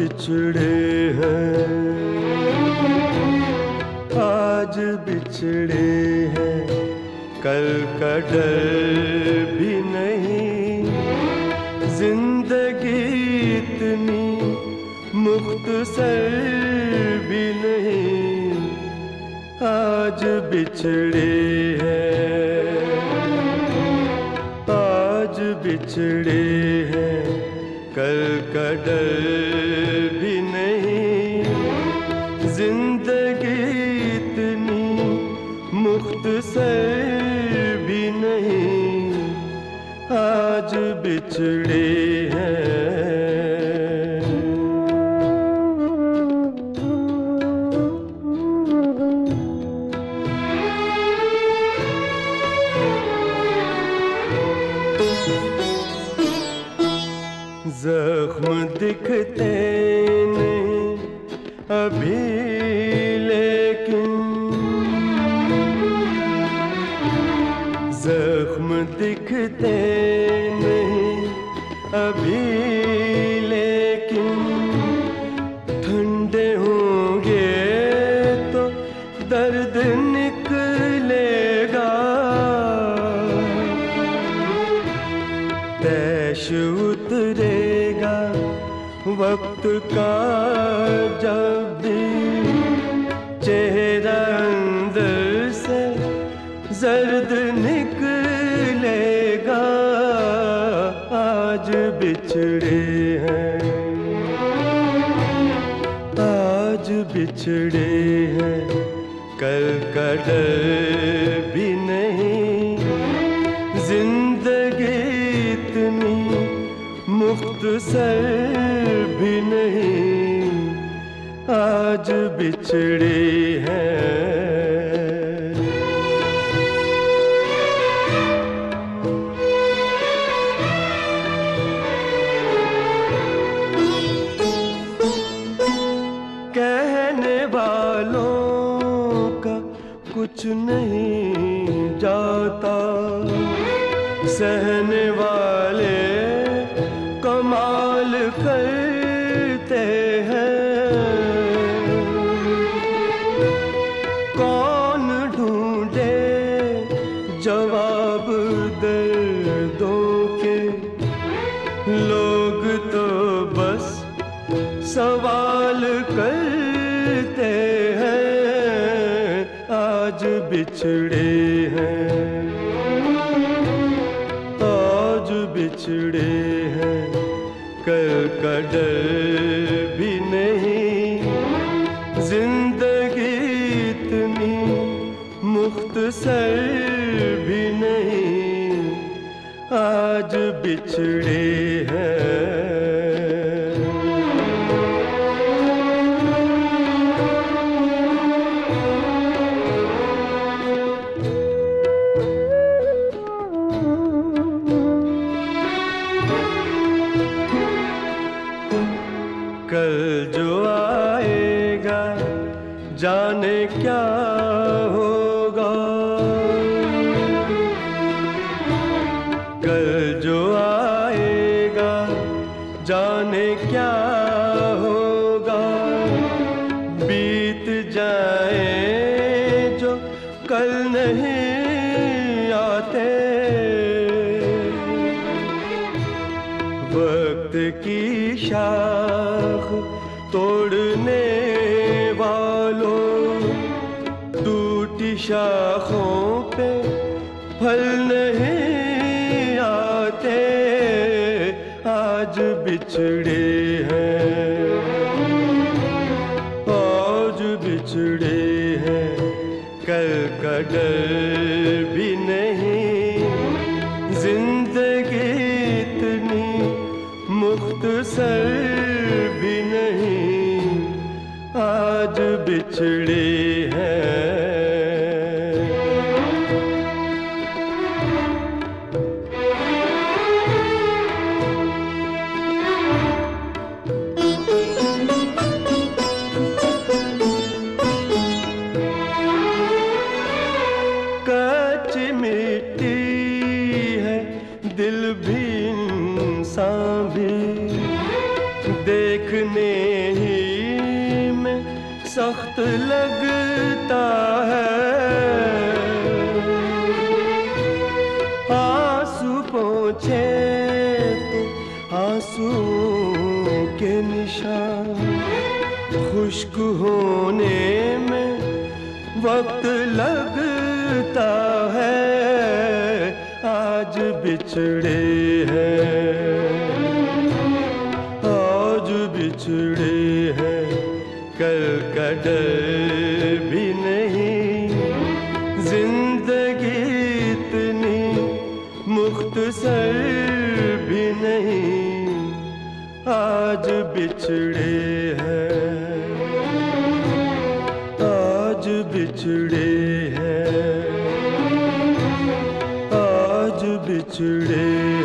बिछड़े हैं, आज बिछड़े हैं, कल का डर भी नहीं। जिंदगी इतनी मुख्तसर भी नहीं, आज बिछड़े हैं, आज बिछड़े हैं, कल का डर भी नहीं। जिंदगी इतनी मुख्तसर भी नहीं, आज बिछड़े हैं। जख्म दिखते नहीं अभी, लेकिन जख्म दिखते नहीं अभी, लेकिन ठंडे होंगे तो दर्द निकलेगा। तैश उतरेगा वक्त का जब भी, चेहरा अंदर से जर्द निकलेगा। आज बिछड़े हैं, आज बिछड़े हैं, कल का डर भी नहीं। जिंदगी इतनी मुख्तसर भी नहीं, आज बिछड़े हैं। कहने वालों का कुछ नहीं जाता, सहने वाले कमाल करते हैं। कौन ढूंढे जवाब दर्दों के, लोग तो बस सवाल करते हैं। आज बिछड़े हैं, आज बिछड़े हैं, कल का डर भी नहीं। जिंदगी इतनी मुख्तसर भी नहीं, आज बिछड़े हैं। कल जो आएगा जाने क्या होगा, कल जो आएगा जाने क्या होगा। बीत जाए जो कल नहीं आते, वक्त की शाख तोड़ने वालों, टूटी शाखों पे फल नहीं आते। आज बिछड़े हैं, आज बिछड़े हैं, कल का डर भी नहीं। जिंदगी इतनी मुख्तसर भी नहीं, आज बिछड़े हैं। कच्ची मिट्टी है दिल भी इंसान भी, देखने सख्त लगता है। आंसू पोंछे तो आंसू के निशान, खुश्क होने में वक्त लगता है। आज बिछड़े हैं, आज बिछड़े हैं, कल का डर भी नहीं। जिंदगी इतनी मुख्तसर भी नहीं। आज बिछड़े हैं, आज बिछड़े हैं, आज बिछड़े